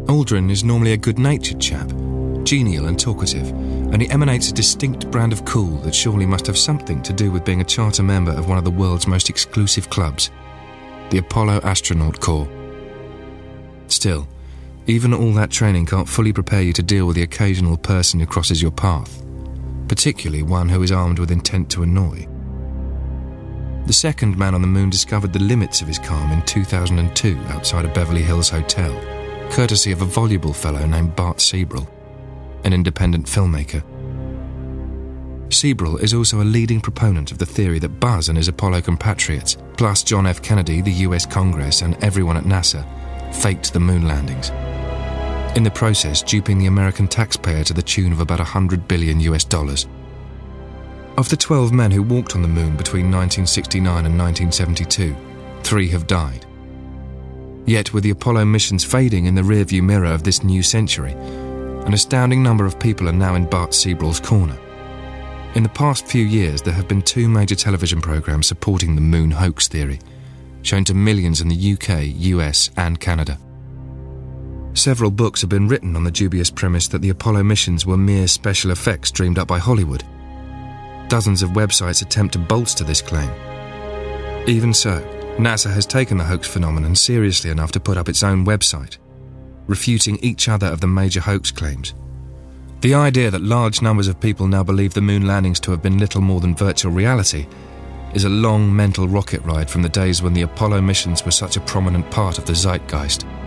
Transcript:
Aldrin is normally a good-natured chap, genial and talkative, and he emanates a distinct brand of cool that surely must have something to do with being a charter member of one of the world's most exclusive clubs, the Apollo Astronaut Corps. Still, even all that training can't fully prepare you to deal with the occasional person who crosses your path, particularly one who is armed with intent to annoy. The second man on the moon discovered the limits of his calm in 2002 outside a Beverly Hills hotel, courtesy of a voluble fellow named Bart Sibrel, an independent filmmaker. Sibrel is also a leading proponent of the theory that Buzz and his Apollo compatriots, plus John F. Kennedy, the US Congress, and everyone at NASA, faked the moon landings, in the process duping the American taxpayer to the tune of about $100 billion. Of the 12 men who walked on the moon between 1969 and 1972, 3 have died. Yet, with the Apollo missions fading in the rearview mirror of this new century, an astounding number of people are now in Bart Sibrel's corner. In the past few years, there have been 2 major television programs supporting the moon hoax theory, shown to millions in the UK, US, and Canada. Several books have been written on the dubious premise that the Apollo missions were mere special effects dreamed up by Hollywood. Dozens of websites attempt to bolster this claim. Even so, NASA has taken the hoax phenomenon seriously enough to put up its own website, refuting each other of the major hoax claims. The idea that large numbers of people now believe the moon landings to have been little more than virtual reality is a long mental rocket ride from the days when the Apollo missions were such a prominent part of the zeitgeist.